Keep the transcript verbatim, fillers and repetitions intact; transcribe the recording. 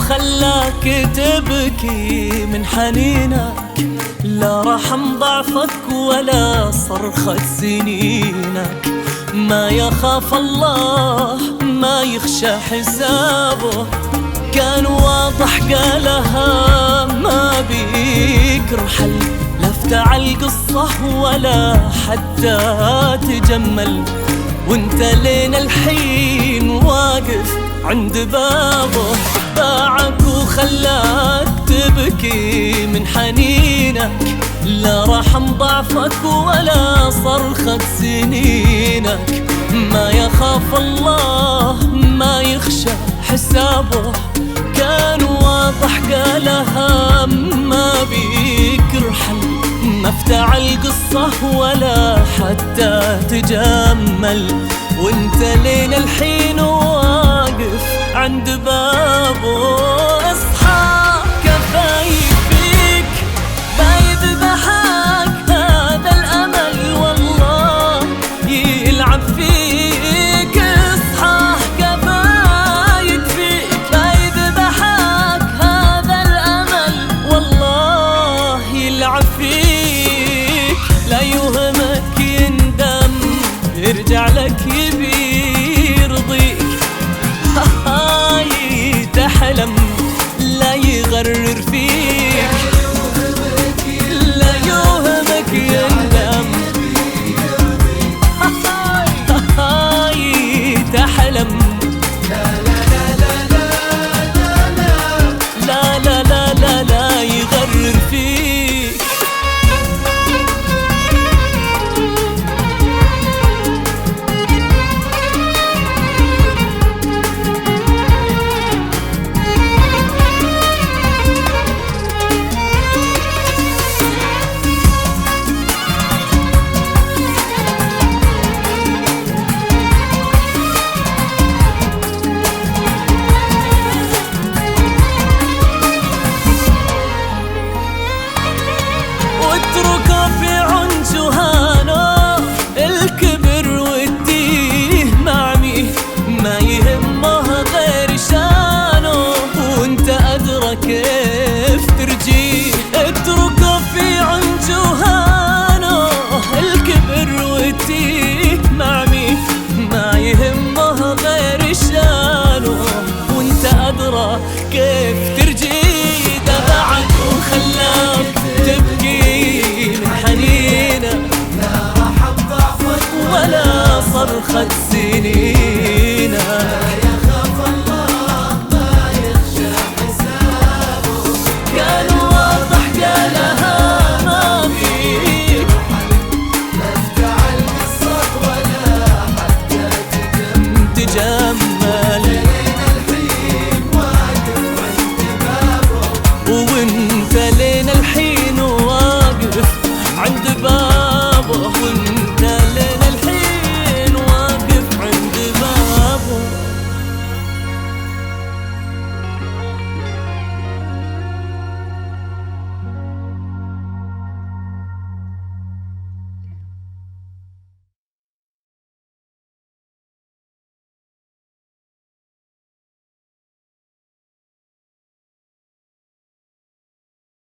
وخلاك تبكي من حنينك، لا رحم ضعفك ولا صرخة سنينك. ما يخاف الله ما يخشى حسابه، كان واضح قالها ما بيك رحل، لا افتعل قصة ولا حتى تجمل. وانت لين الحين واقف عند بابه، باعك وخلاك تبكي من حنينك، لا رحم ضعفك ولا صرخة سنينك. ما يخاف الله ما يخشى حسابه، كان واضح قالها ما بيك رحل، ما افتعل قصة ولا حتى تجمل. وانت لين الحين واقف عند بابه، اصحى كفايك فيك بيذبحك هذا الامل والله يلعب فيك. اصحى كفايك فيك بيذبحك هذا الامل والله يلعب فيك. لا يوهمك يندم يرجع لك يبي يرضيك، هاي تحلم لا يغرر فيك. لا يوهمك يندم هاي تحلم لا لا لا لا لا يغرر فيك. واتركه في عنجهانه الكبر واديه مع مين، ما يهمه غير شانه وانت ادرى كيف ترجيه. اتركه في عنجهانه الكبر واديه مع مين، ما يهمه غير شانه وانت ادرى كيف ترجيه. دفعك وخلاك تبكي من حنينك، لا رحم ضعفك ولا صرخة سنين.